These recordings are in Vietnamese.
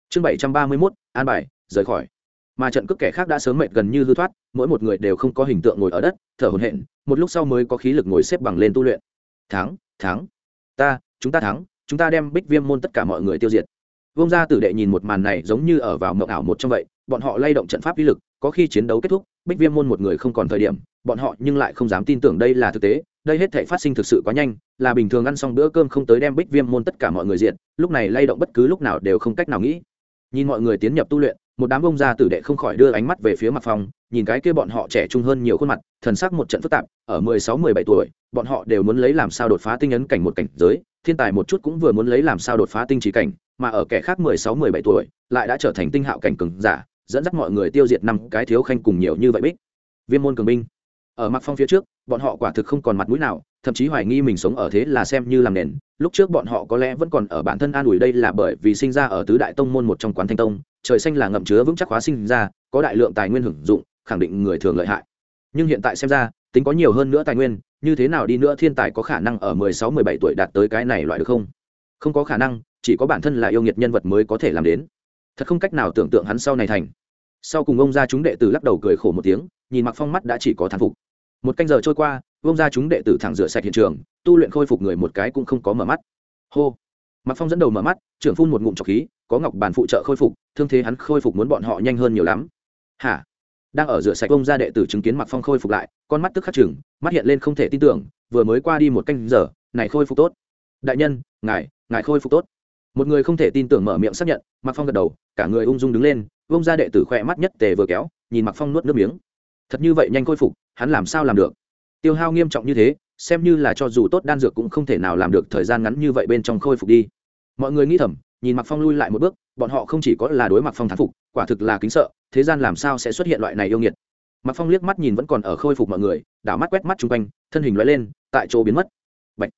Chương 731, an bài, rời khỏi. Mà trận cước kẻ khác đã sớm mệt gần như hư thoát, mỗi một người đều không có hình tượng ngồi ở đất, thở hổn hển, một lúc sau mới có khí lực ngồi xếp bằng lên tu luyện. Thắng, thắng. Chúng ta thắng, chúng ta đem Bích Viêm môn tất cả mọi người tiêu diệt. Vông gia tử đệ nhìn một màn này giống như ở vào mộng ảo một trong vậy, bọn họ lay động trận pháp uy lực, có khi chiến đấu kết thúc, Bích Viêm môn một người không còn thời điểm, bọn họ nhưng lại không dám tin tưởng đây là thực tế, đây hết thảy phát sinh thực sự quá nhanh, là bình thường ăn xong bữa cơm không tới đem Bích Viêm môn tất cả mọi người diệt, lúc này lay động bất cứ lúc nào đều không cách nào nghĩ. Nhìn mọi người tiến nhập tu luyện, một đám vông gia tử đệ không khỏi đưa ánh mắt về phía Mạc Phong, nhìn cái kia bọn họ trẻ trung hơn nhiều khuôn mặt, thần sắc một trận phức tạp, ở 16-17 tuổi, bọn họ đều muốn lấy làm sao đột phá tinh ấn cảnh một cảnh giới, thiên tài một chút cũng vừa muốn lấy làm sao đột phá tinh chỉ cảnh, mà ở kẻ khác 16-17 tuổi, lại đã trở thành tinh hạo cảnh cường giả, dẫn dắt mọi người tiêu diệt 5 cái thiếu khanh cùng nhiều như vậy Bích Viêm môn cường binh. Ở Mạc Phong phía trước, bọn họ quả thực không còn mặt mũi nào, thậm chí hoài nghi mình sống ở thế là xem như làm nền. Lúc trước bọn họ có lẽ vẫn còn ở bản thân an ủi đây là bởi vì sinh ra ở tứ đại tông môn một trong Quán Thanh tông, trời xanh là ngậm chứa vững chắc hóa sinh ra, có đại lượng tài nguyên hưởng dụng, khẳng định người thường lợi hại. Nhưng hiện tại xem ra, tính có nhiều hơn nữa tài nguyên, như thế nào đi nữa thiên tài có khả năng ở 16-17 tuổi đạt tới cái này loại được không? Không có khả năng, chỉ có bản thân là yêu nghiệt nhân vật mới có thể làm đến. Thật không cách nào tưởng tượng hắn sau này thành. Sau cùng ông gia chúng đệ tử lắc đầu cười khổ một tiếng, nhìn Mạc Phong mắt đã chỉ có thán phục. Một canh giờ trôi qua, ông gia chúng đệ tử thẳng rửa sạch hiện trường, tu luyện khôi phục người một cái cũng không có mở mắt. Hô. Mạc Phong dẫn đầu mở mắt, trưởng phun một ngụm trọc khí, có ngọc bàn phụ trợ khôi phục, thương thế hắn khôi phục muốn bọn họ nhanh hơn nhiều lắm. Hả? Đang ở rửa sạch ông gia đệ tử chứng kiến Mạc Phong khôi phục lại, con mắt tức khắc chừng, mắt hiện lên không thể tin tưởng, vừa mới qua đi một canh giờ, này khôi phục tốt. Đại nhân, ngài khôi phục tốt. Một người không thể tin tưởng mở miệng xác nhận, Mạc Phong gật đầu, cả người ung dung đứng lên, ông gia đệ tử khỏe mắt nhất tề vừa kéo, nhìn Mạc Phong nuốt nước miếng. Thật như vậy nhanh khôi phục, hắn làm sao làm được? Tiêu hao nghiêm trọng như thế, xem như là cho dù tốt đan dược cũng không thể nào làm được thời gian ngắn như vậy bên trong khôi phục đi. Mọi người nghĩ thầm, nhìn Mạc Phong lui lại một bước, bọn họ không chỉ có là đối Mạc Phong thán phục, quả thực là kính sợ, thế gian làm sao sẽ xuất hiện loại này yêu nghiệt. Mạc Phong liếc mắt nhìn vẫn còn ở khôi phục mọi người, đảo mắt quét mắt chung quanh, thân hình lóe lên, tại chỗ biến mất. Bạch,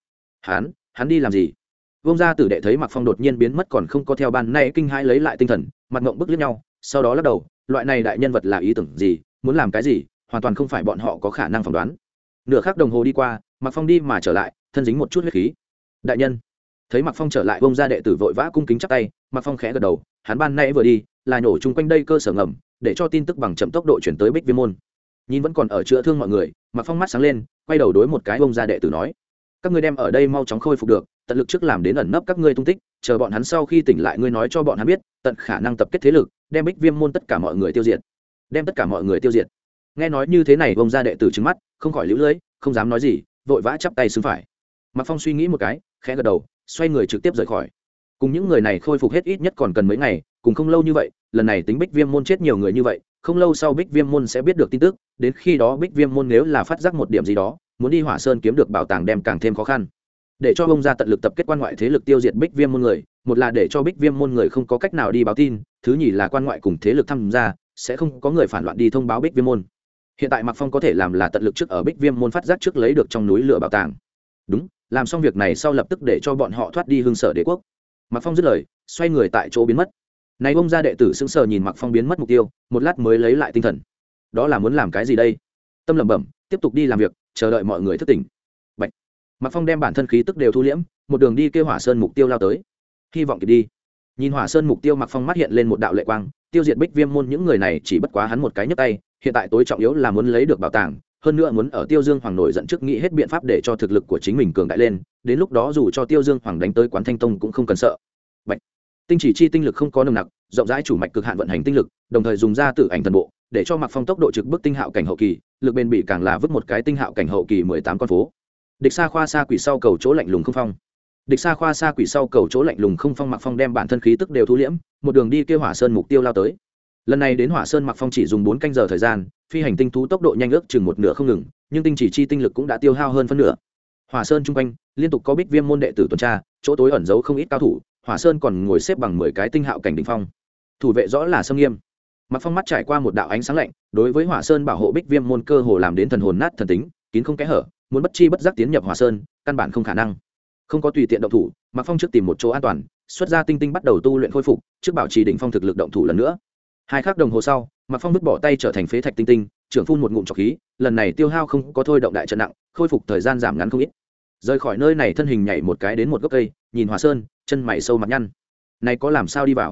hắn đi làm gì? Vông gia tử đệ thấy Mạc Phong đột nhiên biến mất còn không có theo ban nay kinh hãi lấy lại tinh thần, mặt ngậm bức liếc nhau, sau đó lắc đầu, loại này đại nhân vật là ý tưởng gì, muốn làm cái gì, hoàn toàn không phải bọn họ có khả năng phỏng đoán. Nửa khắc đồng hồ đi qua, Mạc Phong đi mà trở lại, thân dính một chút huyết khí. Đại nhân. Thấy Mạc Phong trở lại, vông gia đệ tử vội vã cung kính chắp tay, Mạc Phong khẽ gật đầu, hắn ban nãy vừa đi, là nhổ chung quanh đây cơ sở ngầm, để cho tin tức bằng chậm tốc độ chuyển tới Bích Viêm môn. Nhìn vẫn còn ở chữa thương mọi người, Mạc Phong mắt sáng lên, quay đầu đối một cái vông gia đệ tử nói: các ngươi đem ở đây mau chóng khôi phục được, tận lực trước làm đến ẩn nấp các ngươi tung tích, chờ bọn hắn sau khi tỉnh lại ngươi nói cho bọn hắn biết, tận khả năng tập kết thế lực, đem Bích Viêm môn tất cả mọi người tiêu diệt. Đem tất cả mọi người tiêu diệt. Nghe nói như thế này, vông gia đệ tử trừng mắt, không khỏi liễu lưỡi, không dám nói gì, vội vã chắp tay xứng phải. Mạc Phong suy nghĩ một cái, khẽ gật đầu, xoay người trực tiếp rời khỏi. Cùng những người này khôi phục hết ít nhất còn cần mấy ngày, cùng không lâu như vậy, lần này tính Bích Viêm môn chết nhiều người như vậy, không lâu sau Bích Viêm môn sẽ biết được tin tức, đến khi đó Bích Viêm môn nếu là phát giác một điểm gì đó, muốn đi Hỏa Sơn kiếm được bảo tàng đem càng thêm khó khăn. Để cho ông gia tận lực tập kết quan ngoại thế lực tiêu diệt Bích Viêm môn người, một là để cho Bích Viêm môn người không có cách nào đi báo tin, thứ nhì là quan ngoại cùng thế lực tham gia, sẽ không có người phản loạn đi thông báo Bích Viêm môn. Hiện tại Mạc Phong có thể làm là tận lực trước ở Bích Viêm môn phát giác trước lấy được trong núi lửa bảo tàng. Đúng, làm xong việc này sau lập tức để cho bọn họ thoát đi Hưng Sở Đế quốc. Mạc Phong dứt lời, xoay người tại chỗ biến mất. Này ông gia đệ tử sững sờ nhìn Mạc Phong biến mất mục tiêu, một lát mới lấy lại tinh thần. Đó là muốn làm cái gì đây? Tâm lẩm bẩm, tiếp tục đi làm việc, chờ đợi mọi người thức tỉnh. Bạch. Mạc Phong đem bản thân khí tức đều thu liễm, một đường đi kêu Hỏa Sơn mục tiêu lao tới. Hy vọng kịp đi. Nhìn Hỏa Sơn mục tiêu, Mạc Phong mắt hiện lên một đạo lệ quang, tiêu diệt Bích Viêm môn những người này chỉ bất quá hắn một cái nhấc tay, hiện tại tối trọng yếu là muốn lấy được bảo tàng, hơn nữa muốn ở Tiêu Dương Hoàng nổi giận trước nghĩ hết biện pháp để cho thực lực của chính mình cường đại lên, đến lúc đó dù cho Tiêu Dương Hoàng đánh tới Quán Thanh Tông cũng không cần sợ. Bạch. Tinh chỉ chi tinh lực không có nồng nặc, rộng rãi chủ mạch cực hạn vận hành tinh lực, đồng thời dùng ra Tử Ảnh Thần Bộ, để cho Mạc Phong tốc độ trực bước tinh hạo cảnh hậu kỳ, lực bền bỉ càng là vứt một cái tinh hạo cảnh hậu kỳ 18 con phố. Địch Sa Khoa Sa Quỷ sau cầu chỗ lạnh lùng không phong. Địch Sa Khoa Sa Quỷ sau cầu chỗ lạnh lùng không phong, Mạc Phong đem bản thân khí tức đều thu liễm, một đường đi kêu Hỏa Sơn mục tiêu lao tới. Lần này đến Hỏa Sơn, Mạc Phong chỉ dùng 4 canh giờ thời gian, phi hành tinh thú tốc độ nhanh ước chừng một nửa không ngừng, nhưng tinh chỉ chi tinh lực cũng đã tiêu hao hơn phân nửa. Hỏa Sơn trung quanh liên tục có Bích Viêm môn đệ tử tuần tra, chỗ tối ẩn giấu không ít cao thủ, Hỏa Sơn còn ngồi xếp bằng 10 cái tinh hạo cảnh đỉnh phong. Thủ vệ rõ là xâm nghiêm. Mạc Phong mắt trải qua một đạo ánh sáng lạnh, đối với Hỏa Sơn bảo hộ Bích Viêm môn cơ hồ làm đến thần hồn nát thần tính, kín không kẽ hở, muốn bất chi bất giác tiến nhập Hỏa Sơn, căn bản không khả năng. Không có tùy tiện động thủ, Mạc Phong trước tìm một chỗ an toàn, xuất ra tinh tinh bắt đầu tu luyện khôi phục, trước bảo trì đỉnh phong thực lực động thủ lần nữa. 2 khắc đồng hồ sau, Mạc Phong vứt bỏ tay trở thành phế thạch tinh tinh, trưởng phun một ngụm trọc khí, lần này tiêu hao không có thôi động đại trận nặng, khôi phục thời gian giảm ngắn không ít. Rời khỏi nơi này, thân hình nhảy một cái đến một gốc cây, nhìn Hỏa Sơn, chân mày sâu mặt nhăn. Này có làm sao đi vào?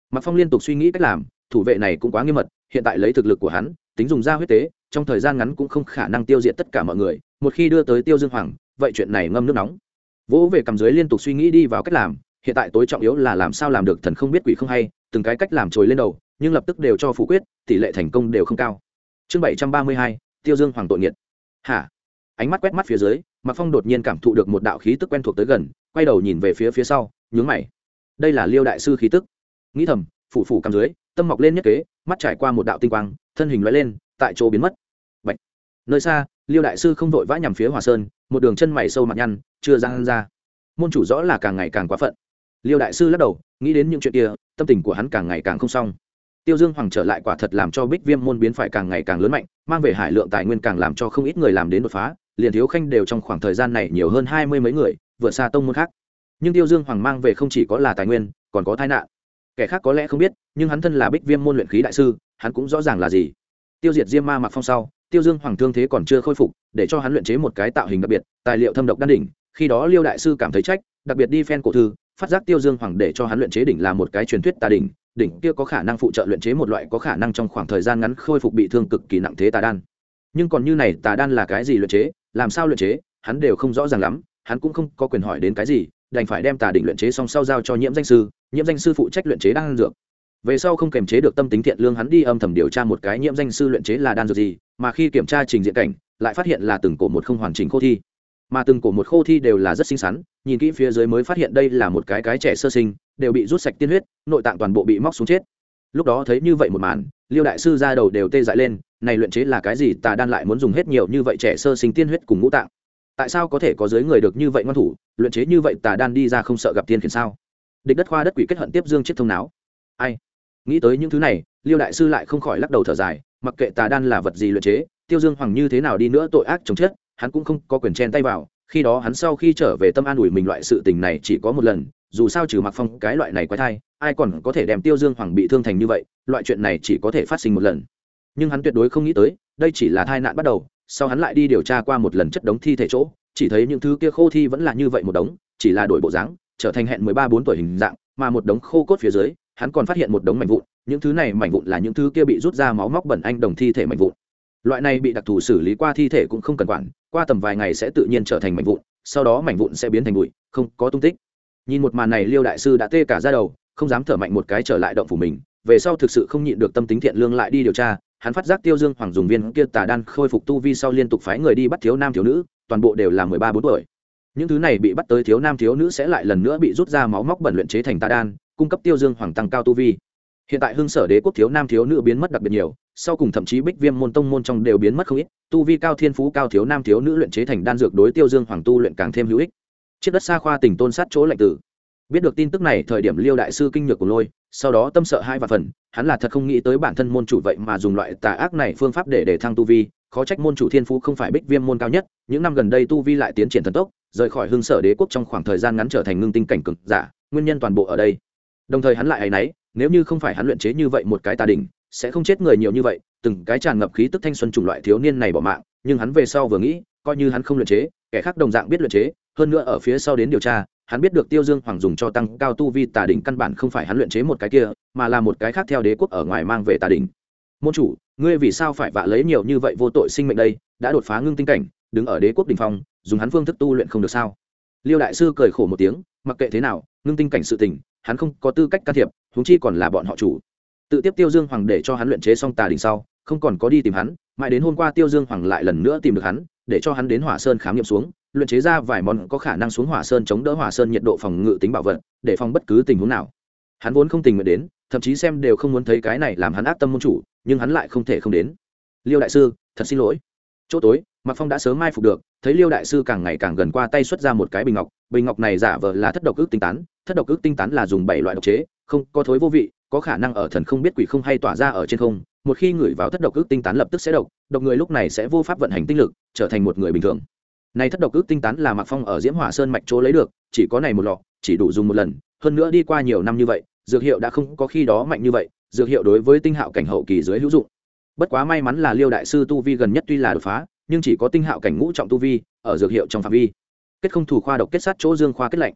Mạc Phong liên tục suy nghĩ cách làm, thủ vệ này cũng quá nghiêm mật, hiện tại lấy thực lực của hắn, tính dùng ra huyết tế, trong thời gian ngắn cũng không khả năng tiêu diệt tất cả mọi người, một khi đưa tới Tiêu Dương Hoàng, vậy chuyện này ngâm nước nóng. Vỗ về cầm dưới liên tục suy nghĩ đi vào cách làm, hiện tại tối trọng yếu là làm sao làm được thần không biết quỷ không hay, từng cái cách làm trồi lên đầu, nhưng lập tức đều cho phủ quyết, tỷ lệ thành công đều không cao. Chương 732, Tiêu Dương Hoàng tội nghiệt. Hả? Ánh mắt quét mắt phía dưới, Mạc Phong đột nhiên cảm thụ được một đạo khí tức quen thuộc tới gần, quay đầu nhìn về phía sau, nhướng mày. Đây là Liêu đại sư khí tức. Nghĩ thầm, phủ cầm dưới, tâm mọc lên nhất kế, mắt trải qua một đạo tinh quang, thân hình lóe lên, tại chỗ biến mất. Bạch. Nơi xa, Liêu đại sư không vội vã nhằm phía Hòa Sơn, một đường chân mày sâu mặt nhăn, chưa ra. Môn chủ rõ là càng ngày càng quá phận. Liêu đại sư lắc đầu, nghĩ đến những chuyện kia, tâm tình của hắn càng ngày càng không xong. Tiêu Dương Hoàng trở lại quả thật làm cho Bích Viêm môn biến phải càng ngày càng lớn mạnh, mang về hải lượng tài nguyên càng làm cho không ít người làm đến đột phá, liền Thiếu Khanh đều trong khoảng thời gian này nhiều hơn 20 mấy người, vượt xa tông môn khác. Nhưng Tiêu Dương Hoàng mang về không chỉ có là tài nguyên, còn có tai nạn. Kẻ khác có lẽ không biết, nhưng hắn thân là Bích Viêm môn luyện khí đại sư, hắn cũng rõ ràng là gì. Tiêu diệt Diêm Ma Mạc Phong sau, Tiêu Dương Hoàng thương thế còn chưa khôi phục, để cho hắn luyện chế một cái tạo hình đặc biệt, tài liệu thâm độc đan đỉnh, khi đó Liêu đại sư cảm thấy trách, đặc biệt đi phen cổ thư, phát giác Tiêu Dương Hoàng để cho hắn luyện chế đỉnh là một cái truyền thuyết tà đỉnh, đỉnh kia có khả năng phụ trợ luyện chế một loại có khả năng trong khoảng thời gian ngắn khôi phục bị thương cực kỳ nặng thế tà đan. Nhưng còn như này tà đan là cái gì luyện chế, làm sao luyện chế, hắn đều không rõ ràng lắm, hắn cũng không có quyền hỏi đến cái gì, đành phải đem tà đỉnh luyện chế xong sau giao cho Nhiễm danh sư phụ trách luyện chế đan dược. Về sau không kềm chế được tâm tính thiện lương, hắn đi âm thầm điều tra một cái Nhiễm danh sư luyện chế là đan dược gì, mà khi kiểm tra trình diện cảnh, lại phát hiện là từng cổ một không hoàn chỉnh khô thi, mà từng cổ một khô thi đều là rất xinh xắn, nhìn kỹ phía dưới mới phát hiện đây là một cái trẻ sơ sinh, đều bị rút sạch tiên huyết, nội tạng toàn bộ bị móc xuống chết. Lúc đó thấy như vậy một màn, Liêu đại sư ra đầu đều tê dại lên, này luyện chế là cái gì, tà đan lại muốn dùng hết nhiều như vậy trẻ sơ sinh tiên huyết cùng ngũ tạng, tại sao có thể có giới người được như vậy ngoan thủ, luyện chế như vậy tà đan đi ra không sợ gặp tiên khiển sao? Địch đất khoa đất quỷ kết hận tiếp dương chết thông não. Ai nghĩ tới những thứ này, Liêu đại sư lại không khỏi lắc đầu thở dài, mặc kệ tà đan là vật gì luyện chế, Tiêu Dương Hoàng như thế nào đi nữa tội ác chồng chết, hắn cũng không có quyền chen tay vào. Khi đó hắn sau khi trở về tâm an ủi mình loại sự tình này chỉ có một lần, dù sao trừ Mạc Phong cái loại này quái thai, ai còn có thể đem Tiêu Dương Hoàng bị thương thành như vậy, loại chuyện này chỉ có thể phát sinh một lần. Nhưng hắn tuyệt đối không nghĩ tới, đây chỉ là tai nạn bắt đầu, sau hắn lại đi điều tra qua một lần chất đống thi thể chỗ, chỉ thấy những thứ kia khô thi vẫn là như vậy một đống, chỉ là đổi bộ dáng, trở thành hẹn 13-14 tuổi hình dạng, mà một đống khô cốt phía dưới, hắn còn phát hiện một đống mảnh vụn, những thứ này mảnh vụn là những thứ kia bị rút ra máu móc bẩn anh đồng thi thể mảnh vụn. Loại này bị đặc thù xử lý qua thi thể cũng không cần quản, qua tầm vài ngày sẽ tự nhiên trở thành mảnh vụn, sau đó mảnh vụn sẽ biến thành bụi, không có tung tích. Nhìn một màn này, Liêu đại sư đã tê cả da đầu, không dám thở mạnh một cái trở lại động phủ mình. Về sau thực sự không nhịn được tâm tính thiện lương lại đi điều tra, hắn phát giác Tiêu Dương Hoàng dùng viên kia tà đan khôi phục tu vi sau liên tục phái người đi bắt thiếu nam thiếu nữ, toàn bộ đều là 13-14 tuổi. Những thứ này bị bắt tới thiếu nam thiếu nữ sẽ lại lần nữa bị rút ra máu móc bẩn luyện chế thành tà đan, cung cấp Tiêu Dương Hoàng tăng cao tu vi. Hiện tại Hưng Sở Đế quốc thiếu nam thiếu nữ biến mất đặc biệt nhiều, sau cùng thậm chí Bích Viêm môn tông môn trong đều biến mất không ít, tu vi cao thiên phú cao thiếu nam thiếu nữ luyện chế thành đan dược đối Tiêu Dương Hoàng tu luyện càng thêm hữu ích. Chiếc đất xa khoa tỉnh tôn sát chỗ lạnh tử. Biết được tin tức này, thời điểm Liêu đại sư kinh nhược của lôi, sau đó tâm sợ hai vạn phần, hắn là thật không nghĩ tới bản thân môn chủ vậy mà dùng loại tà ác này phương pháp để thăng tu vi, khó trách môn chủ thiên phú không phải Bích Viêm môn cao nhất, những năm gần đây tu vi lại tiến triển thần tốc, rời khỏi Hưng Sở Đế quốc trong khoảng thời gian ngắn trở thành ngưng tinh cảnh cường giả, nguyên nhân toàn bộ ở đây. Đồng thời hắn lại áy náy, nếu như không phải hắn luyện chế như vậy một cái tà đỉnh, sẽ không chết người nhiều như vậy, từng cái tràn ngập khí tức thanh xuân chủng loại thiếu niên này bỏ mạng, nhưng hắn về sau vừa nghĩ, coi như hắn không luyện chế, kẻ khác đồng dạng biết luyện chế, hơn nữa ở phía sau đến điều tra, hắn biết được Tiêu Dương Hoàng dùng cho tăng cao tu vi tà đỉnh căn bản không phải hắn luyện chế một cái kia, mà là một cái khác theo đế quốc ở ngoài mang về tà đỉnh. Môn chủ, ngươi vì sao phải vạ lấy nhiều như vậy vô tội sinh mệnh đây, đã đột phá ngưng tinh cảnh, đứng ở đế quốc đỉnh phong, dùng hắn phương thức tu luyện không được sao? Liêu đại sư cười khổ một tiếng, mặc kệ thế nào, ngưng tinh cảnh sự tình, hắn không có tư cách can thiệp, huống chi còn là bọn họ chủ. Tự tiếp Tiêu Dương Hoàng để cho hắn luyện chế xong tà đỉnh sau, không còn có đi tìm hắn, mãi đến hôm qua Tiêu Dương Hoàng lại lần nữa tìm được hắn, để cho hắn đến Hỏa Sơn khám nghiệm xuống, luyện chế ra vài món có khả năng xuống Hỏa Sơn chống đỡ Hỏa Sơn nhiệt độ phòng ngự tính bảo vật, để phòng bất cứ tình huống nào. Hắn vốn không tình nguyện đến, thậm chí xem đều không muốn thấy cái này làm hắn ác tâm môn chủ, nhưng hắn lại không thể không đến. Liêu đại sư, thật xin lỗi. Chỗ tối, Mạc Phong đã sớm mai phục được, thấy Liêu đại sư càng ngày càng gần qua tay xuất ra một cái bình ngọc này giả vờ là thất độc ức tinh tán, thất độc ức tinh tán là dùng 7 loại độc chế, không có thối vô vị, có khả năng ở thần không biết quỷ không hay tỏa ra ở trên không, một khi ngửi vào thất độc ức tinh tán lập tức sẽ độc người lúc này sẽ vô pháp vận hành tinh lực, trở thành một người bình thường. Này thất độc ức tinh tán là Mạc Phong ở Diễm Hỏa Sơn mạch chỗ lấy được, chỉ có này một lọ, chỉ đủ dùng một lần, hơn nữa đi qua nhiều năm như vậy, dược hiệu đã không có khi đó mạnh như vậy, dược hiệu đối với tinh hạo cảnh hậu kỳ dưới hữu dụng. Bất quá may mắn là Liêu đại sư tu vi gần nhất tuy là đột phá, nhưng chỉ có tinh hạo cảnh ngũ trọng tu vi, ở dược hiệu trong phạm vi. Kết không thủ khoa độc kết sát chỗ dương khoa kết lạnh.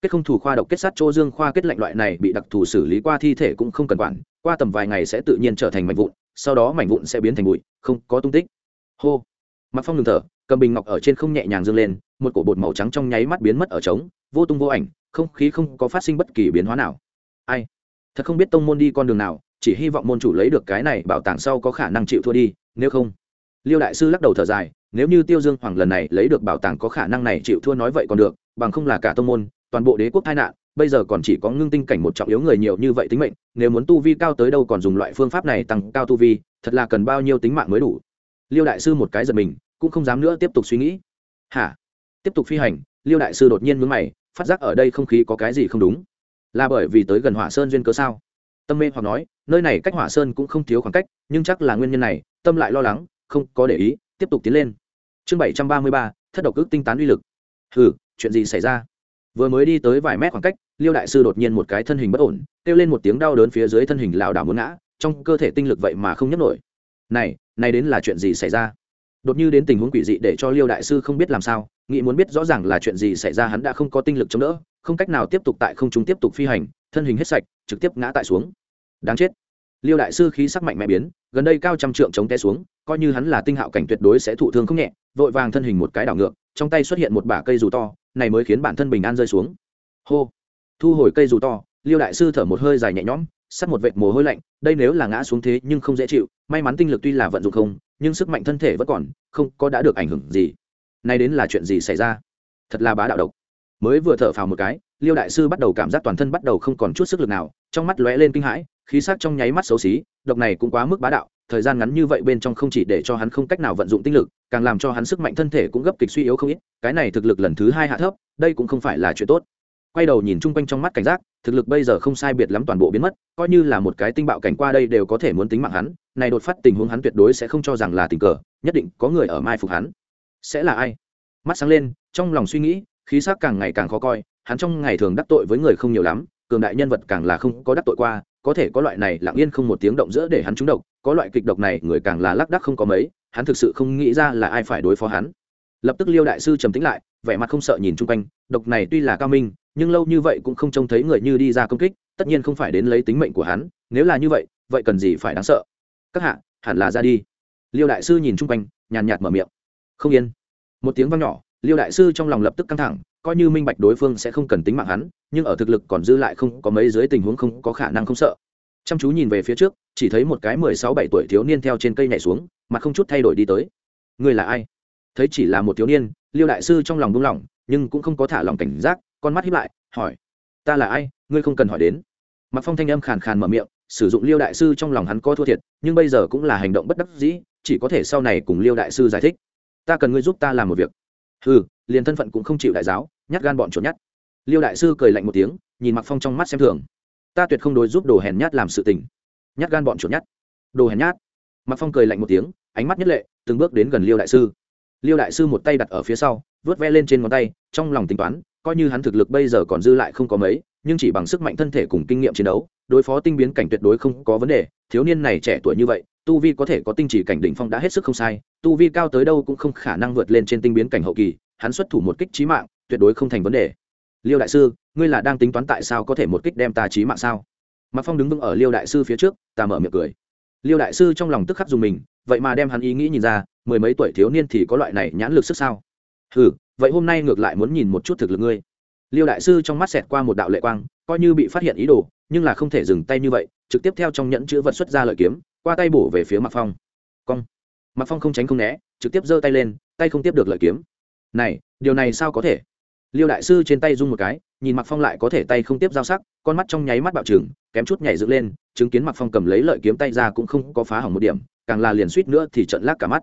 kết không thủ khoa độc kết sát chỗ dương khoa kết lạnh loại này bị đặc thù xử lý qua thi thể cũng không cần quản, qua tầm vài ngày sẽ tự nhiên trở thành mảnh vụn, sau đó mảnh vụn sẽ biến thành bụi, không có tung tích. Hô. Mạc Phong ngừng thở, cầm bình ngọc ở trên không nhẹ nhàng dương lên, một cổ bột màu trắng trong nháy mắt biến mất ở trống, vô tung vô ảnh, không khí không có phát sinh bất kỳ biến hóa nào. Ai? Thật không biết tông môn đi con đường nào, chỉ hy vọng môn chủ lấy được cái này bảo tàng sau có khả năng chịu thua đi, nếu không. Liêu đại sư lắc đầu thở dài, nếu như Tiêu Dương Hoàng lần này lấy được bảo tàng có khả năng này chịu thua nói vậy còn được, bằng không là cả tông môn, toàn bộ đế quốc tai nạn, bây giờ còn chỉ có ngưng tinh cảnh một trọng yếu người nhiều như vậy tính mệnh, nếu muốn tu vi cao tới đâu còn dùng loại phương pháp này tăng cao tu vi, thật là cần bao nhiêu tính mạng mới đủ. Liêu đại sư một cái giật mình, cũng không dám nữa tiếp tục suy nghĩ. Hả? Tiếp tục phi hành, Liêu đại sư đột nhiên nhướng mày, phát giác ở đây không khí có cái gì không đúng. Là bởi vì tới gần Hỏa Sơn duyên cớ sao? Tâm mê hoặc nói, nơi này cách Hỏa Sơn cũng không thiếu khoảng cách, nhưng chắc là nguyên nhân này, tâm lại lo lắng, không có để ý, tiếp tục tiến lên. Chương 733, thất độc ức tinh tán uy lực. Hừ, chuyện gì xảy ra? Vừa mới đi tới vài mét khoảng cách, Liêu đại sư đột nhiên một cái thân hình bất ổn, kêu lên một tiếng đau đớn, phía dưới thân hình lảo đảo muốn ngã, trong cơ thể tinh lực vậy mà không nhấc nổi. Này đến là chuyện gì xảy ra? Đột nhiên đến tình huống quỷ dị để cho Liêu đại sư không biết làm sao, nghĩ muốn biết rõ ràng là chuyện gì xảy ra, hắn đã không có tinh lực chống đỡ, không cách nào tiếp tục tại không trung tiếp tục phi hành, thân hình hết sạch, trực tiếp ngã tại xuống. Đáng chết. Liêu đại sư khí sắc mạnh mẽ biến, gần đây cao trăm trượng chống té xuống, coi như hắn là tinh hạo cảnh tuyệt đối sẽ thụ thương không nhẹ, vội vàng thân hình một cái đảo ngược, trong tay xuất hiện một bả cây dù to, này mới khiến bản thân bình an rơi xuống. Hô. Thu hồi cây dù to, Liêu đại sư thở một hơi dài nhẹ nhõm, sắt một vệt mồ hôi lạnh, đây nếu là ngã xuống thế nhưng không dễ chịu, may mắn tinh lực tuy là vận dụng không, nhưng sức mạnh thân thể vẫn còn, không có đã được ảnh hưởng gì. Này đến là chuyện gì xảy ra? Thật là bá đạo độc. Mới vừa thở phào một cái, Liêu đại sư bắt đầu cảm giác toàn thân bắt đầu không còn chút sức lực nào, trong mắt lóe lên kinh hãi, khí sắc trong nháy mắt xấu xí, độc này cũng quá mức bá đạo, thời gian ngắn như vậy bên trong không chỉ để cho hắn không cách nào vận dụng tinh lực, càng làm cho hắn sức mạnh thân thể cũng gấp kịch suy yếu không ít, cái này thực lực lần thứ hai hạ thấp, đây cũng không phải là chuyện tốt. Quay đầu nhìn chung quanh trong mắt cảnh giác, thực lực bây giờ không sai biệt lắm toàn bộ biến mất, coi như là một cái tinh bạo cảnh qua đây đều có thể muốn tính mạng hắn, này đột phát tình huống hắn tuyệt đối sẽ không cho rằng là tình cờ, nhất định có người ở mai phục hắn. Sẽ là ai? Mắt sáng lên, trong lòng suy nghĩ, khí sắc càng ngày càng khó coi, hắn trong ngày thường đắc tội với người không nhiều lắm, cường đại nhân vật càng là không có đắc tội qua, có thể có loại này lặng yên không một tiếng động giữa để hắn trúng độc, có loại kịch độc này người càng là lác đác không có mấy, hắn thực sự không nghĩ ra là ai phải đối phó hắn. Lập tức Liêu đại sư trầm tĩnh lại, vẻ mặt không sợ nhìn chung quanh, độc này tuy là cao minh, nhưng lâu như vậy cũng không trông thấy người như đi ra công kích, tất nhiên không phải đến lấy tính mệnh của hắn, nếu là như vậy, vậy cần gì phải đáng sợ? Các hạ, hẳn là ra đi. Liêu đại sư nhìn chung quanh, nhàn nhạt mở miệng. Không yên. Một tiếng vang nhỏ, Liêu đại sư trong lòng lập tức căng thẳng, coi như minh bạch đối phương sẽ không cần tính mạng hắn, nhưng ở thực lực còn dư lại không có mấy dưới tình huống không có khả năng không sợ. Chăm chú nhìn về phía trước, chỉ thấy một cái 16-17 tuổi thiếu niên theo trên cây nhảy xuống, mặt không chút thay đổi đi tới. Người là ai? Thấy chỉ là một thiếu niên, Liêu đại sư trong lòng buông lỏng, nhưng cũng không có thả lòng cảnh giác, con mắt híp lại, hỏi: "Ta là ai? Ngươi không cần hỏi đến." Mạc Phong thanh âm khàn khàn mở miệng, sử dụng Liêu đại sư trong lòng hắn có thua thiệt, nhưng bây giờ cũng là hành động bất đắc dĩ, chỉ có thể sau này cùng Liêu đại sư giải thích. "Ta cần ngươi giúp ta làm một việc." "Hừ, liền thân phận cũng không chịu đại giáo, nhát gan bọn chuột nhát." Liêu đại sư cười lạnh một tiếng, nhìn Mạc Phong trong mắt xem thường. "Ta tuyệt không đối giúp đồ hèn nhát làm sự tình." "Nhát gan bọn chuột nhát." "Đồ hèn nhát." Mạc Phong cười lạnh một tiếng, ánh mắt nhất lệ, từng bước đến gần Liêu đại sư. Liêu đại sư một tay đặt ở phía sau, vớt ve lên trên ngón tay, trong lòng tính toán, coi như hắn thực lực bây giờ còn dư lại không có mấy, nhưng chỉ bằng sức mạnh thân thể cùng kinh nghiệm chiến đấu, đối phó tinh biến cảnh tuyệt đối không có vấn đề. Thiếu niên này trẻ tuổi như vậy, tu vi có thể có tinh chỉ cảnh đỉnh phong đã hết sức không sai, tu vi cao tới đâu cũng không khả năng vượt lên trên tinh biến cảnh hậu kỳ, hắn xuất thủ một kích chí mạng, tuyệt đối không thành vấn đề. Liêu đại sư, ngươi là đang tính toán tại sao có thể một kích đem ta chí mạng sao? Mạc Phong đứng vững ở Liêu đại sư phía trước, ta mở miệng cười. Liêu đại sư trong lòng tức khắc dùng mình, vậy mà đem hắn ý nghĩ nhìn ra, mười mấy tuổi thiếu niên thì có loại này nhãn lực sức sao? Hừ, vậy hôm nay ngược lại muốn nhìn một chút thực lực ngươi. Liêu đại sư trong mắt xẹt qua một đạo lệ quang, coi như bị phát hiện ý đồ, nhưng là không thể dừng tay như vậy, trực tiếp theo trong nhẫn chứa vật xuất ra lợi kiếm, qua tay bổ về phía Mạc Phong. Cong. Mạc Phong không tránh không né, trực tiếp giơ tay lên, tay không tiếp được lợi kiếm. Này, điều này sao có thể? Liêu đại sư trên tay rung một cái, nhìn Mạc Phong lại có thể tay không tiếp giao sắc, con mắt trong nháy mắt bạo trừng, kém chút nhảy dựng lên, chứng kiến Mạc Phong cầm lấy lợi kiếm tay ra cũng không có phá hỏng một điểm, càng là liền suýt nữa thì trợn lác cả mắt.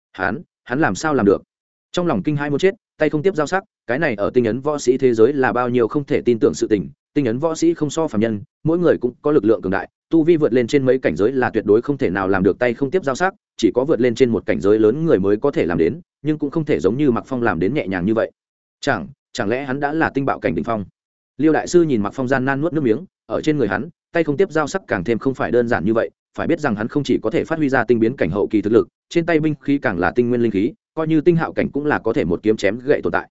Hắn làm sao làm được? Trong lòng kinh hai muốn chết, tay không tiếp giao sắc, cái này ở tinh ấn võ sĩ thế giới là bao nhiêu không thể tin tưởng sự tình, tinh ấn võ sĩ không so phàm nhân, mỗi người cũng có lực lượng cường đại, tu vi vượt lên trên mấy cảnh giới là tuyệt đối không thể nào làm được tay không tiếp giao sắc, chỉ có vượt lên trên một cảnh giới lớn người mới có thể làm đến, nhưng cũng không thể giống như Mạc Phong làm đến nhẹ nhàng như vậy. Chẳng lẽ hắn đã là tinh bạo cảnh đỉnh phong? Liêu đại sư nhìn Mạc Phong gian nan nuốt nước miếng, ở trên người hắn, tay không tiếp giao sắc càng thêm không phải đơn giản như vậy, phải biết rằng hắn không chỉ có thể phát huy ra tinh biến cảnh hậu kỳ thực lực, trên tay binh khí càng là tinh nguyên linh khí, coi như tinh hạo cảnh cũng là có thể một kiếm chém gậy tồn tại.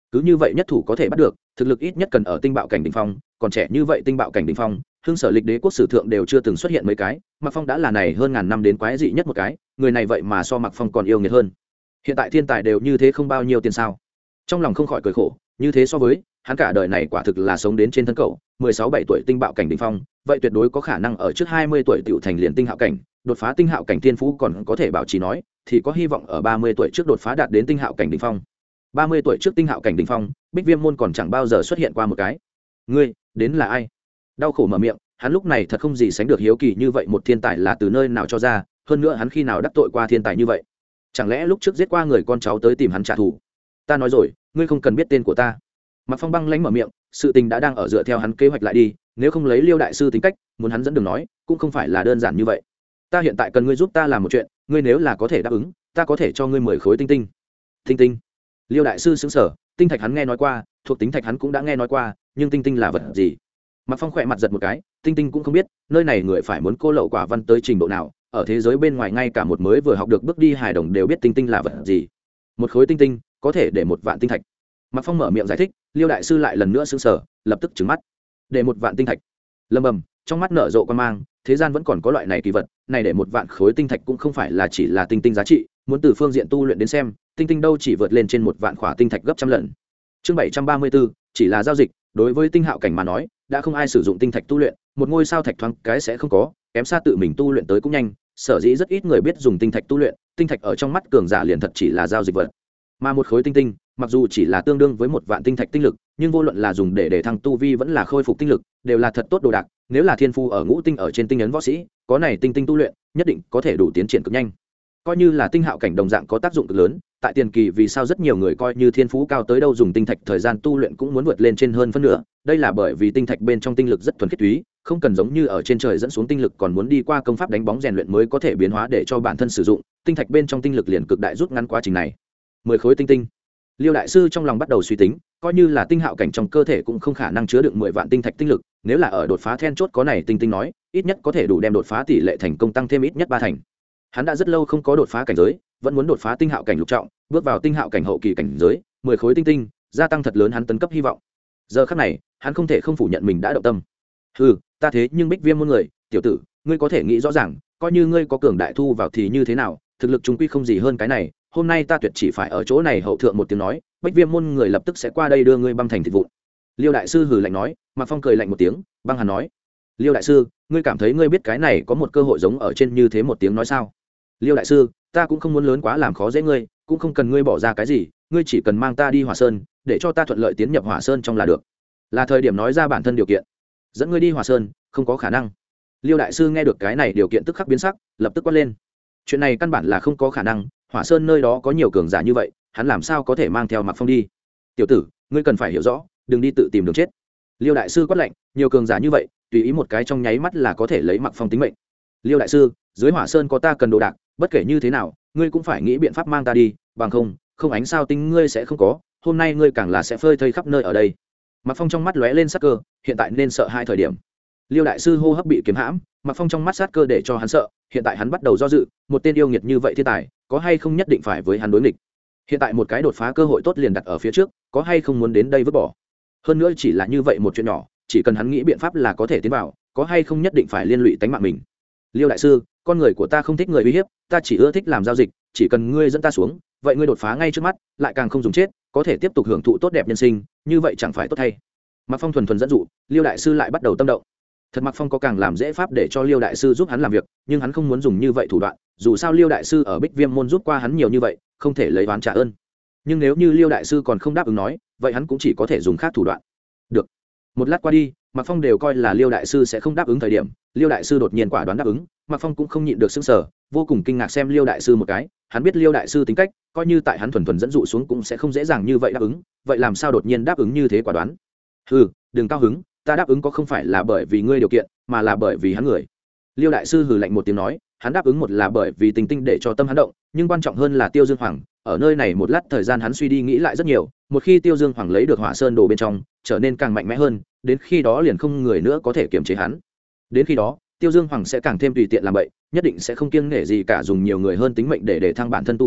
cứ như vậy nhất thủ có thể bắt được, thực lực ít nhất cần ở tinh bạo cảnh đỉnh phong, còn trẻ như vậy tinh bạo cảnh đỉnh phong, Hưng Sở Lịch Đế quốc sử thượng đều chưa từng xuất hiện mấy cái, Mạc Phong đã là này hơn ngàn năm đến quái dị nhất một cái, người này vậy mà so Mạc Phong còn yêu nghiệt hơn. Hiện tại thiên tài đều như thế không bao nhiêu tiền sao? Trong lòng không khỏi cười khổ, như thế so với, hắn cả đời này quả thực là sống đến trên thân cậu, 16-17 tuổi tinh bạo cảnh đỉnh phong, vậy tuyệt đối có khả năng ở trước 20 tuổi tiểu thành liền tinh hạo cảnh, đột phá tinh hạo cảnh tiên phú còn có thể bảo trì nói, thì có hy vọng ở 30 tuổi trước đột phá đạt đến tinh hạo cảnh đỉnh phong. 30 tuổi trước tinh hạo cảnh đỉnh phong, Bích Viêm môn còn chẳng bao giờ xuất hiện qua một cái. Ngươi, đến là ai? Đau khổ mở miệng, hắn lúc này thật không gì sánh được hiếu kỳ như vậy một thiên tài là từ nơi nào cho ra, hơn nữa hắn khi nào đắc tội qua thiên tài như vậy? Chẳng lẽ lúc trước giết qua người con cháu tới tìm hắn trả thù? Ta nói rồi, ngươi không cần biết tên của ta. Mạc Phong băng lãnh mở miệng, sự tình đã đang ở dựa theo hắn kế hoạch lại đi, nếu không lấy Liêu đại sư tính cách, muốn hắn dẫn đường nói, cũng không phải là đơn giản như vậy. Ta hiện tại cần ngươi giúp ta làm một chuyện, ngươi nếu là có thể đáp ứng, ta có thể cho ngươi 10 khối tinh tinh. Tinh tinh? Liêu đại sư sững sờ, tinh thạch hắn nghe nói qua, thuộc tính thạch hắn cũng đã nghe nói qua, nhưng tinh tinh là vật gì? Mạc Phong khỏe mặt giật một cái, tinh tinh cũng không biết, nơi này người phải muốn cô lậu quả văn tới trình độ nào, ở thế giới bên ngoài ngay cả một mới vừa học được bước đi hài đồng đều biết tinh tinh là vật gì. Một khối tinh tinh có thể để 1 vạn tinh thạch. Mạc Phong mở miệng giải thích, Liêu đại sư lại lần nữa sững sờ, lập tức trừng mắt. Để 1 vạn tinh thạch? Lầm bầm, trong mắt nở rộ quan mang, thế gian vẫn còn có loại này kỳ vật, này để 1 vạn khối tinh thạch cũng không phải là chỉ là tinh tinh giá trị, muốn từ phương diện tu luyện đến xem, tinh tinh đâu chỉ vượt lên trên 1 vạn khỏa tinh thạch gấp trăm lần. Chương 734, chỉ là giao dịch, đối với tinh hạo cảnh mà nói, đã không ai sử dụng tinh thạch tu luyện, một ngôi sao thạch thoáng cái sẽ không có, kém xa tự mình tu luyện tới cũng nhanh, sở dĩ rất ít người biết dùng tinh thạch tu luyện, tinh thạch ở trong mắt cường giả liền thật chỉ là giao dịch vật. Mà một khối tinh tinh, mặc dù chỉ là tương đương với 1 vạn tinh thạch tinh lực, nhưng vô luận là dùng để thăng tu vi vẫn là khôi phục tinh lực, đều là thật tốt đồ đạc, nếu là thiên phu ở ngũ tinh ở trên tinh ấn võ sĩ, có này tinh tinh tu luyện, nhất định có thể đủ tiến triển cực nhanh. Coi như là tinh hạo cảnh đồng dạng có tác dụng cực lớn, tại tiền kỳ vì sao rất nhiều người coi như thiên phú cao tới đâu dùng tinh thạch thời gian tu luyện cũng muốn vượt lên trên hơn phân nửa, đây là bởi vì tinh thạch bên trong tinh lực rất thuần khiết túy, không cần giống như ở trên trời dẫn xuống tinh lực còn muốn đi qua công pháp đánh bóng rèn luyện mới có thể biến hóa để cho bản thân sử dụng, tinh thạch bên trong tinh lực liền cực đại rút ngắn quá trình này. 10 khối tinh tinh. Liêu đại sư trong lòng bắt đầu suy tính, coi như là tinh hạo cảnh trong cơ thể cũng không khả năng chứa được 10 vạn tinh thạch tinh lực, nếu là ở đột phá then chốt có này tinh tinh nói, ít nhất có thể đủ đem đột phá tỷ lệ thành công tăng thêm ít nhất 3 thành. Hắn đã rất lâu không có đột phá cảnh giới, vẫn muốn đột phá tinh hạo cảnh lục trọng, bước vào tinh hạo cảnh hậu kỳ cảnh giới, 10 khối tinh tinh, gia tăng thật lớn hắn tấn cấp hy vọng. Giờ khắc này, hắn không thể không phủ nhận mình đã động tâm. Hừ, ta thế nhưng Bích Viêm môn người, tiểu tử, ngươi có thể nghĩ rõ ràng, coi như ngươi có cường đại thu vào thì như thế nào, thực lực chúng quy không gì hơn cái này, hôm nay ta tuyệt chỉ phải ở chỗ này hậu thượng một tiếng nói, Bích Viêm môn người lập tức sẽ qua đây đưa ngươi băm thành thịt vụn. Liêu đại sư hừ lạnh nói, Mạc Phong cười lạnh một tiếng, băng hàn nói, Liêu đại sư, ngươi cảm thấy ngươi biết cái này có một cơ hội giống ở trên như thế một tiếng nói sao? Liêu đại sư, ta cũng không muốn lớn quá làm khó dễ ngươi, cũng không cần ngươi bỏ ra cái gì, ngươi chỉ cần mang ta đi Hỏa Sơn, để cho ta thuận lợi tiến nhập Hỏa Sơn trong là được. Là thời điểm nói ra bản thân điều kiện. Dẫn ngươi đi Hỏa Sơn, không có khả năng. Liêu đại sư nghe được cái này điều kiện tức khắc biến sắc, lập tức quát lên. Chuyện này căn bản là không có khả năng, Hỏa Sơn nơi đó có nhiều cường giả như vậy, hắn làm sao có thể mang theo Mạc Phong đi? Tiểu tử, ngươi cần phải hiểu rõ, đừng đi tự tìm đường chết. Liêu đại sư quát lạnh, nhiều cường giả như vậy, tùy ý một cái trong nháy mắt là có thể lấy Mạc Phong tính mệnh. Liêu đại sư, dưới Hỏa Sơn có ta cần đồ đạc, bất kể như thế nào, ngươi cũng phải nghĩ biện pháp mang ta đi, bằng không ánh sao tinh ngươi sẽ không có, hôm nay ngươi càng là sẽ phơi thây khắp nơi ở đây. Mạc Phong trong mắt lóe lên sát cơ, hiện tại nên sợ hai thời điểm. Liêu đại sư hô hấp bị kiếm hãm, Mạc Phong trong mắt sát cơ để cho hắn sợ, hiện tại hắn bắt đầu do dự, một tên yêu nghiệt như vậy thiên tài, có hay không nhất định phải với hắn đối nghịch. Hiện tại một cái đột phá cơ hội tốt liền đặt ở phía trước, có hay không muốn đến đây vứt bỏ. Hơn nữa chỉ là như vậy một chuyện nhỏ, chỉ cần hắn nghĩ biện pháp là có thể tiến vào, có hay không nhất định phải liên lụy tính mạng mình. Liêu đại sư, con người của ta không thích người uy hiếp, ta chỉ ưa thích làm giao dịch, chỉ cần ngươi dẫn ta xuống, vậy ngươi đột phá ngay trước mắt, lại càng không dùng chết, có thể tiếp tục hưởng thụ tốt đẹp nhân sinh, như vậy chẳng phải tốt hay? Mạc Phong thuần thuần dẫn dụ, Liêu đại sư lại bắt đầu tâm động. Thật Mạc Phong có càng làm dễ pháp để cho Liêu đại sư giúp hắn làm việc, nhưng hắn không muốn dùng như vậy thủ đoạn, dù sao Liêu đại sư ở Bích Viêm môn giúp qua hắn nhiều như vậy, không thể lấy oán trả ơn. Nhưng nếu như Liêu đại sư còn không đáp ứng nói, vậy hắn cũng chỉ có thể dùng khác thủ đoạn. Được. Một lát qua đi, Mạc Phong đều coi là Liêu đại sư sẽ không đáp ứng thời điểm, Liêu đại sư đột nhiên quả đoán đáp ứng, Mạc Phong cũng không nhịn được sững sờ, vô cùng kinh ngạc xem Liêu đại sư một cái, hắn biết Liêu đại sư tính cách, coi như tại hắn thuần thuần dẫn dụ xuống cũng sẽ không dễ dàng như vậy đáp ứng, vậy làm sao đột nhiên đáp ứng như thế quả đoán? Hừ, đừng cao hứng, ta đáp ứng có không phải là bởi vì ngươi điều kiện, mà là bởi vì hắn người. Liêu đại sư hừ lạnh một tiếng nói, hắn đáp ứng một là bởi vì tình tinh để cho tâm hắn động, nhưng quan trọng hơn là Tiêu Dương Hoàng, ở nơi này một lát thời gian hắn suy đi nghĩ lại rất nhiều, một khi Tiêu Dương Hoàng lấy được Hỏa Sơn đồ bên trong, trở nên càng mạnh mẽ hơn, đến khi đó liền không người nữa có thể kiềm chế hắn. Đến khi đó, Tiêu Dương Hoàng sẽ càng thêm tùy tiện làm bậy, nhất định sẽ không kiêng nể gì cả dùng nhiều người hơn tính mệnh để thăng bản thân tu vi,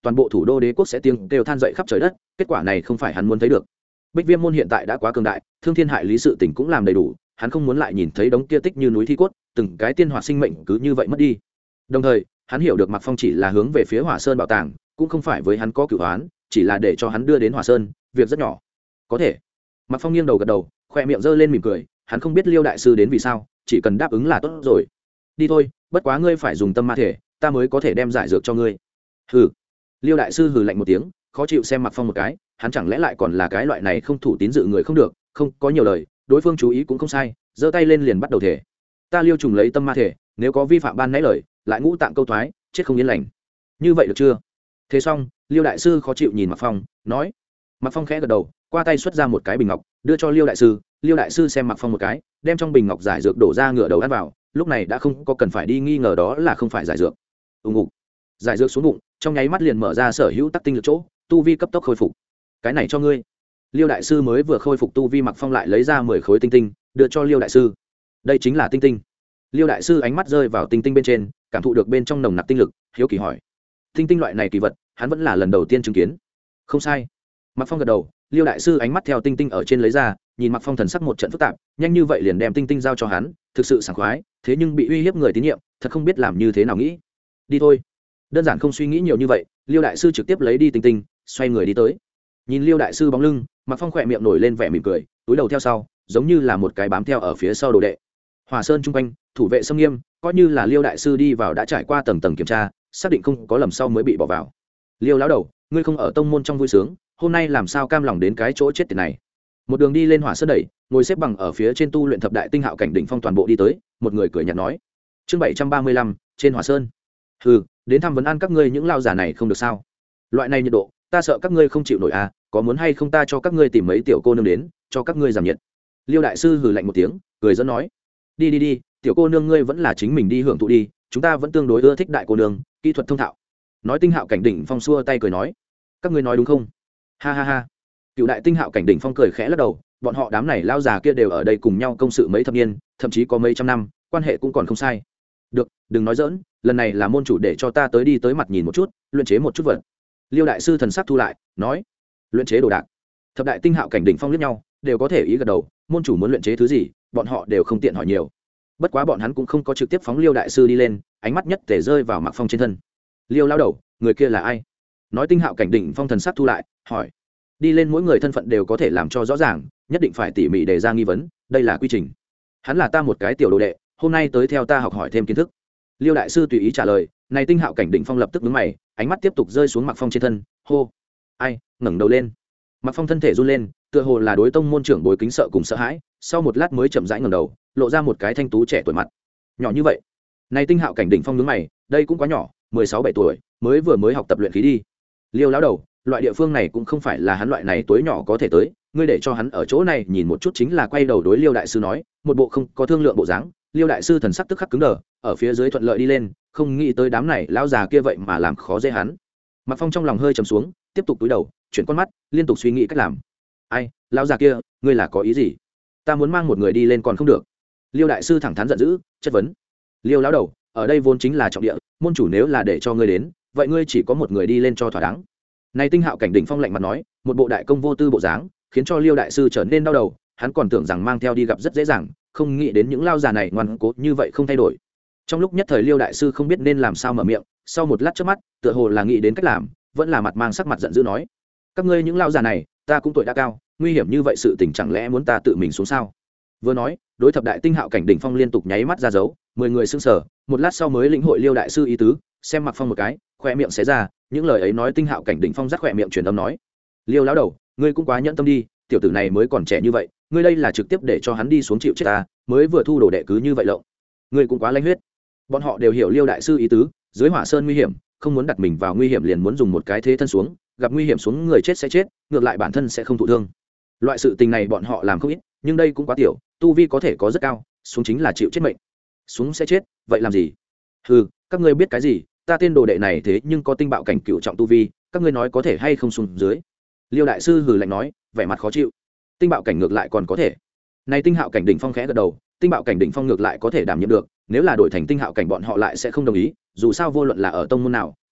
toàn bộ thủ đô đế quốc sẽ tiếng kêu than dậy khắp trời đất, kết quả này không phải hắn muốn thấy được. Bích Viêm môn hiện tại đã quá cường đại, thương thiên hại lý sự tình cũng làm đầy đủ, hắn không muốn lại nhìn thấy đống kia tích như núi thi cốt, từng cái tiên hoạt sinh mệnh cứ như vậy mất đi. Đồng thời, hắn hiểu được Mạc Phong chỉ là hướng về phía Hỏa Sơn bảo tàng, cũng không phải với hắn có cửu oán, chỉ là để cho hắn đưa đến Hỏa Sơn, việc rất nhỏ. Có thể. Mạc Phong nghiêng đầu gật đầu, khoe miệng giơ lên mỉm cười, hắn không biết Liêu đại sư đến vì sao, chỉ cần đáp ứng là tốt rồi. Đi thôi, bất quá ngươi phải dùng tâm ma thể, ta mới có thể đem giải dược cho ngươi. Hừ. Liêu đại sư hừ lạnh một tiếng, khó chịu xem Mạc Phong một cái, hắn chẳng lẽ lại còn là cái loại này không thủ tín dự người không được, không có nhiều lời, đối phương chú ý cũng không sai, giơ tay lên liền bắt đầu thể. Ta Liêu trùng lấy tâm ma thể, nếu có vi phạm ban nãy lời, lại ngũ tạng câu thoái, chết không yên lành. Như vậy được chưa? Thế xong, Liêu đại sư khó chịu nhìn Mạc Phong, nói. Mạc Phong khẽ gật đầu, qua tay xuất ra một cái bình ngọc, đưa cho Liêu đại sư. Liêu đại sư xem Mạc Phong một cái, đem trong bình ngọc giải dược đổ ra ngửa đầu ăn vào, lúc này đã không có cần phải đi nghi ngờ đó là không phải giải dược. Ngục. Giải dược xuống bụng, trong nháy mắt liền mở ra sở hữu tắc tinh lực chỗ, tu vi cấp tốc khôi phục. Cái này cho ngươi. Liêu đại sư mới vừa khôi phục tu vi, Mạc Phong lại lấy ra 10 khối tinh tinh, đưa cho Liêu đại sư. Đây chính là tinh tinh. Liêu đại sư ánh mắt rơi vào tinh tinh bên trên, cảm thụ được bên trong nồng nặc tinh lực, hiếu kỳ hỏi: tinh tinh loại này kỳ vật, hắn vẫn là lần đầu tiên chứng kiến. Không sai. Mạc Phong gật đầu. Liêu đại sư ánh mắt theo tinh tinh ở trên lấy ra, nhìn Mạc Phong thần sắc một trận phức tạp, nhanh như vậy liền đem tinh tinh giao cho hắn, thực sự sảng khoái, thế nhưng bị uy hiếp người tín nhiệm, thật không biết làm như thế nào nghĩ. Đi thôi. Đơn giản không suy nghĩ nhiều như vậy, Liêu đại sư trực tiếp lấy đi tinh tinh, xoay người đi tới. Nhìn Liêu đại sư bóng lưng, Mạc Phong khỏe miệng nổi lên vẻ mỉm cười, túi đầu theo sau, giống như là một cái bám theo ở phía sau đồ đệ. Hỏa Sơn trung quanh, thủ vệ xâm nghiêm, coi như là Liêu đại sư đi vào đã trải qua tầng tầng kiểm tra, xác định không có lầm sau mới bị bỏ vào. Liêu lão đầu, ngươi không ở tông môn trong vui sướng, hôm nay làm sao cam lòng đến cái chỗ chết tiệt này? Một đường đi lên Hỏa Sơn đẩy, ngồi xếp bằng ở phía trên tu luyện thập đại tinh hạo cảnh đỉnh phong toàn bộ đi tới, một người cười nhạt nói. Chương 735, trên Hỏa Sơn. Hừ, đến thăm vấn an các ngươi những lao giả này không được sao? Loại này nhiệt độ, ta sợ các ngươi không chịu nổi à, có muốn hay không ta cho các ngươi tìm mấy tiểu cô nương đến, cho các ngươi giảm nhiệt. Liêu đại sư hừ lạnh một tiếng, cười dẫn nói. Đi đi đi, tiểu cô nương ngươi vẫn là chính mình đi hưởng thụ đi, chúng ta vẫn tương đối ưa thích đại cô nương, kỹ thuật thông thạo. Nói tinh hạo cảnh đỉnh phong xua tay cười nói. Các ngươi nói đúng không? Ha ha ha. Cựu đại tinh hạo cảnh đỉnh phong cười khẽ lắc đầu, bọn họ đám này lao già kia đều ở đây cùng nhau công sự mấy thập niên, thậm chí có mấy trăm năm, quan hệ cũng còn không sai. Được, đừng nói dỡn, lần này là môn chủ để cho ta tới đi tới mặt nhìn một chút, luyện chế một chút vật. Liêu đại sư thần sắc thu lại, nói. Luyện chế đồ đạc. Thập đại tinh hạo cảnh đỉnh phong liếc nhau, đều có thể ý gật đầu, môn chủ muốn luyện chế thứ gì, bọn họ đều không tiện hỏi nhiều. Bất quá bọn hắn cũng không có trực tiếp phóng Liêu đại sư đi lên, ánh mắt nhất thể rơi vào Mạc Phong trên thân. Liêu lao đầu, người kia là ai? Nói tinh hạo cảnh đỉnh phong thần sắc thu lại, hỏi. Đi lên mỗi người thân phận đều có thể làm cho rõ ràng, nhất định phải tỉ mỉ đề ra nghi vấn, đây là quy trình. Hắn là ta một cái tiểu đồ đệ, hôm nay tới theo ta học hỏi thêm kiến thức. Liêu đại sư tùy ý trả lời. Này tinh hạo cảnh đỉnh phong lập tức nhướng mày, ánh mắt tiếp tục rơi xuống Mạc Phong trên thân, hô. Ai? Ngẩng đầu lên. Mạc Phong thân thể run lên, tựa hồ là đối tông môn trưởng bối kính sợ cùng sợ hãi, sau một lát mới chậm rãi ngẩng đầu, lộ ra một cái thanh tú trẻ tuổi mặt. Nhỏ như vậy. Này tinh hạo cảnh đỉnh phong nhướng mày, đây cũng quá nhỏ, 16-17 tuổi, mới học tập luyện khí đi. Liêu lão đầu, loại địa phương này cũng không phải là hắn loại này tối nhỏ có thể tới, ngươi để cho hắn ở chỗ này nhìn một chút. Chính là quay đầu đối Liêu đại sư nói, một bộ không có thương lượng bộ dáng. Liêu đại sư thần sắc tức khắc cứng đờ, ở phía dưới thuận lợi đi lên, không nghĩ tới đám này lão già kia vậy mà làm khó dễ hắn. Mạc Phong trong lòng hơi trầm xuống, tiếp tục cúi đầu, chuyển con mắt, liên tục suy nghĩ cách làm. Ai, lão già kia, ngươi là có ý gì? Ta muốn mang một người đi lên còn không được? Liêu đại sư thẳng thắn giận dữ, chất vấn. Liêu lão đầu, ở đây vốn chính là trọng địa, môn chủ nếu là để cho ngươi đến, vậy ngươi chỉ có một người đi lên cho thỏa đáng. Này tinh hạo cảnh đỉnh phong lạnh mặt nói, một bộ đại công vô tư bộ dáng, khiến cho Liêu đại sư trở nên đau đầu, hắn còn tưởng rằng mang theo đi gặp rất dễ dàng, không nghĩ đến những lao già này ngoan cố như vậy không thay đổi. Trong lúc nhất thời Liêu đại sư không biết nên làm sao mở miệng, sau một lát trước mắt, tựa hồ là nghĩ đến cách làm, vẫn là mặt mang sắc mặt giận dữ nói: các ngươi những lao già này, ta cũng tuổi đã cao, nguy hiểm như vậy sự tình chẳng lẽ muốn ta tự mình xuống sao? Vừa nói, đối thập đại tinh hạo cảnh đỉnh phong liên tục nháy mắt ra dấu, 10 người sững sờ, một lát sau mới lĩnh hội Liêu đại sư ý tứ, xem Mạc Phong một cái, khoe miệng xé ra, những lời ấy nói tinh hạo cảnh đỉnh phong rắc khoe miệng truyền âm nói: Liêu lão đầu, ngươi cũng quá nhẫn tâm đi, tiểu tử này mới còn trẻ như vậy, ngươi đây là trực tiếp để cho hắn đi xuống chịu chết ta, mới vừa thu đồ đệ cứ như vậy lộng, ngươi cũng quá lãnh huyết. Bọn họ đều hiểu Liêu đại sư ý tứ, dưới Hỏa Sơn nguy hiểm, không muốn đặt mình vào nguy hiểm liền muốn dùng một cái thế thân xuống, gặp nguy hiểm xuống người chết sẽ chết, ngược lại bản thân sẽ không thụ thương. Loại sự tình này bọn họ làm không ít, nhưng đây cũng quá tiểu, tu vi có thể có rất cao, xuống chính là chịu chết mệnh. Xuống sẽ chết, vậy làm gì? Hừ, các ngươi biết cái gì, ta tên đồ đệ này thế nhưng có tinh bạo cảnh cựu trọng tu vi, các ngươi nói có thể hay không xuống dưới? Liêu đại sư hừ lạnh nói, vẻ mặt khó chịu. Tinh bạo cảnh ngược lại còn có thể. Này tinh hạo cảnh đỉnh phong khẽ gật đầu, tinh bạo cảnh đỉnh phong ngược lại có thể đảm nhiệm được, nếu là đổi thành tinh hạo cảnh bọn họ lại sẽ không đồng ý, dù sao vô luận là ở tông môn nào,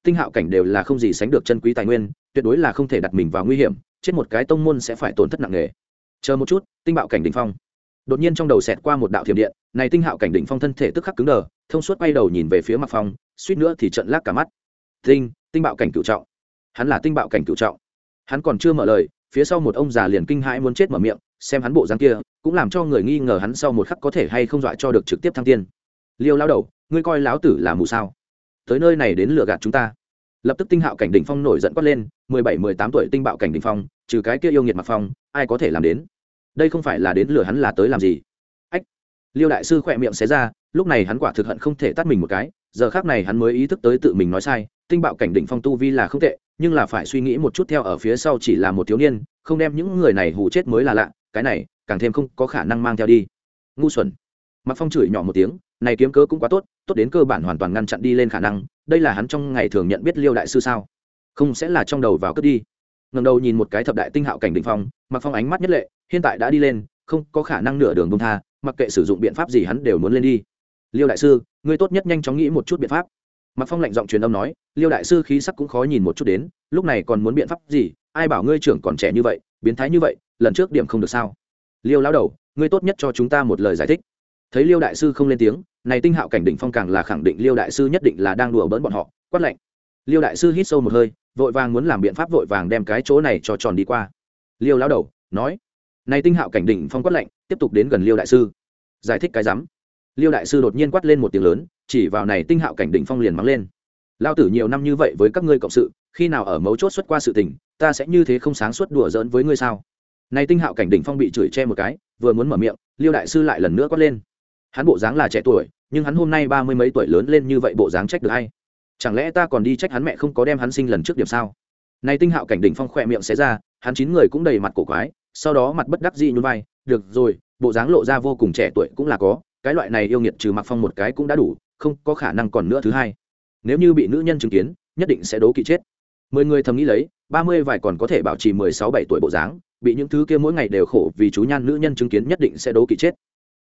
tinh hạo cảnh đều là không gì sánh được chân quý tài nguyên, tuyệt đối là không thể đặt mình vào nguy hiểm, chết một cái tông môn sẽ phải tổn thất nặng nề. Chờ một chút, tinh bạo cảnh đỉnh phong. Đột nhiên trong đầu xẹt qua một đạo thiểm điện, này tinh hạo cảnh đỉnh phong thân thể tức khắc cứng đờ, thông suốt quay đầu nhìn về phía Mạc Phong, suýt nữa thì trợn lác cả mắt. Tinh bạo cảnh cửu trọng. Hắn là tinh bạo cảnh cửu trọng. Hắn còn chưa mở lời, phía sau một ông già liền kinh hãi muốn chết mở miệng, xem hắn bộ dáng kia, cũng làm cho người nghi ngờ hắn sau một khắc có thể hay không dọa cho được trực tiếp thăng tiên. Liêu lão đầu, ngươi coi lão tử là mù sao? Tới nơi này đến lừa gạt chúng ta. Lập tức tinh hạo cảnh đỉnh phong nổi giận quát lên, 17-18 tuổi tinh bạo cảnh đỉnh phong, trừ cái kia yêu nghiệt Mạc Phong, ai có thể làm đến? Đây không phải là đến lừa hắn là tới làm gì? Ách. Liêu đại sư khỏe miệng xé ra, lúc này hắn quả thực hận không thể tát mình một cái, giờ khắc này hắn mới ý thức tới tự mình nói sai, tinh bạo cảnh đỉnh phong tu vi là không tệ, nhưng là phải suy nghĩ một chút, theo ở phía sau chỉ là một thiếu niên, không đem những người này hù chết mới là lạ, cái này càng thêm không có khả năng mang theo đi. Ngu xuẩn. Mạc Phong chửi nhỏ một tiếng, này kiếm cớ cũng quá tốt, tốt đến cơ bản hoàn toàn ngăn chặn đi lên khả năng, đây là hắn trong ngày thường nhận biết Liêu đại sư sao? Không sẽ là trong đầu vào cướp đi. Ngẩng đầu nhìn một cái thập đại tinh hạo cảnh đỉnh phong, Mạc Phong ánh mắt nhất lệ, hiện tại đã đi lên, không có khả năng nửa đường buông tha, mặc kệ sử dụng biện pháp gì hắn đều muốn lên đi. Liêu đại sư, ngươi tốt nhất nhanh chóng nghĩ một chút biện pháp. Mạc Phong lạnh giọng truyền âm nói, Liêu đại sư khí sắc cũng khó nhìn một chút đến, lúc này còn muốn biện pháp gì, ai bảo ngươi trưởng còn trẻ như vậy, biến thái như vậy, lần trước điểm không được sao? Liêu lão đầu, ngươi tốt nhất cho chúng ta một lời giải thích. Thấy Liêu đại sư không lên tiếng, này tinh hạo cảnh đỉnh phong càng là khẳng định Liêu đại sư nhất định là đang đùa bỡn bọn họ, quát lạnh. Liêu đại sư hít sâu một hơi, vội vàng muốn làm biện pháp, vội vàng đem cái chỗ này cho tròn đi qua. Liêu lão đầu nói, này tinh hạo cảnh đỉnh phong quát lạnh, tiếp tục đến gần Liêu đại sư. Giải thích cái rắm. Liêu đại sư đột nhiên quát lên một tiếng lớn, chỉ vào này tinh hạo cảnh đỉnh phong liền mắng lên. Lao tử nhiều năm như vậy với các ngươi cộng sự, khi nào ở mấu chốt xuất qua sự tình, ta sẽ như thế không sáng suốt đùa giỡn với ngươi sao? Này tinh hạo cảnh đỉnh phong bị chửi che một cái, vừa muốn mở miệng, Liêu đại sư lại lần nữa quát lên. Hắn bộ dáng là trẻ tuổi, nhưng hắn hôm nay 30 mấy tuổi lớn lên như vậy, bộ dáng trách được hay? Chẳng lẽ ta còn đi trách hắn mẹ không có đem hắn sinh lần trước điểm sao? Này tinh hạo cảnh đỉnh phong khỏe miệng xé ra, hắn 9 người cũng đầy mặt cổ quái, sau đó mặt bất đắc dĩ nhún vai, được rồi, bộ dáng lộ ra vô cùng trẻ tuổi cũng là có, cái loại này yêu nghiệt trừ Mạc Phong một cái cũng đã đủ, không có khả năng còn nữa thứ hai. Nếu như bị nữ nhân chứng kiến, nhất định sẽ đố kỵ chết. 10 người thầm nghĩ lấy, 30 vài còn có thể bảo trì 16-17 tuổi bộ dáng, bị những thứ kia mỗi ngày đều khổ vì chú nhan nữ nhân chứng kiến nhất định sẽ đố kỵ chết.